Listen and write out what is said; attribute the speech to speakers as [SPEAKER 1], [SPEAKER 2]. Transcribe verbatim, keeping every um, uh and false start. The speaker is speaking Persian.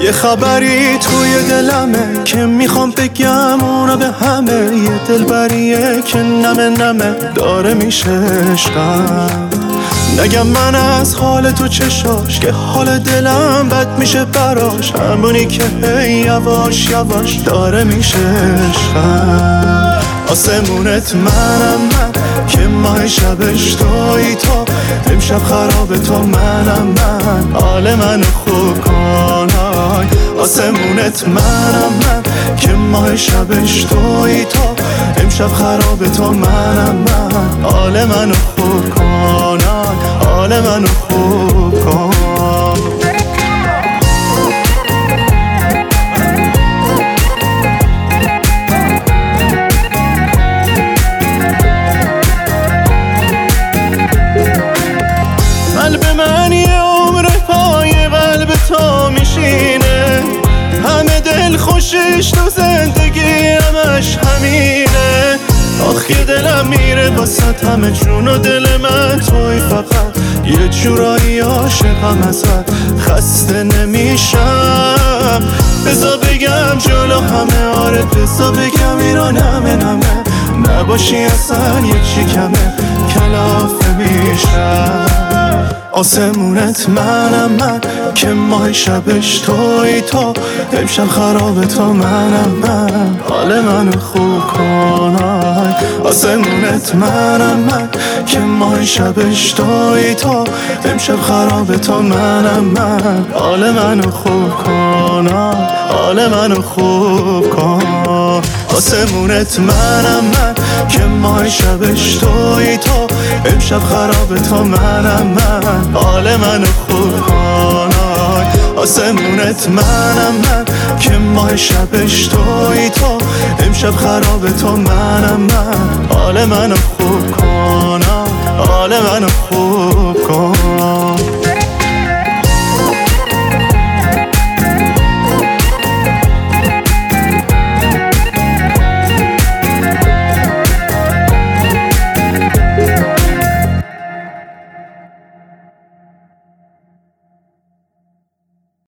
[SPEAKER 1] یه خبری توی دلمه که میخوام بگم اونا به همه، یه دلبریه که نمه نمه داره میشه عشقم. نگم من از حال تو چشاش که حال دلم بد میشه براش، همونی که هی یواش یواش داره میشه عشقم. آسمونت منم من که ماه شبش توی تو، امشب خرابه تو منم من، حال منو خوب کن. آسمونت منم من که ماه شبش توی تو، امشب خرابه تو منم من، حال منو خوب کن، حال منو خوب کن. قلب من یه عمر پای قلب تو میشینه، همه دل خوشش تو زندگی همش همینه. آخ یه دلم میره واسه همه جون و دل من توی، فقط یه جورایی عاشقم ازت خسته نمیشم. بذار بگم جلو همه، آره بذار بگم اینا نمه نمه، نباشی اصلا یه چی کمه کلافه میشم. آسمونت منم من که ماه شبش توی تو، امشب خرابه تو منم من، حال منو خوب کن. آسمونت منم من که ماه شبش توی تو، امشب خرابه تو منم من، حال منو خوب کن، حال منو خوب کن. آسمونت منم من که ماه شبش توی تو، امشب خرابه تو منم من، حال منو خوب کن. آسمونت منم من که ماه شبش توی تو، امشب خرابه تو منم من، حال منو خوب کن، حال منو خوب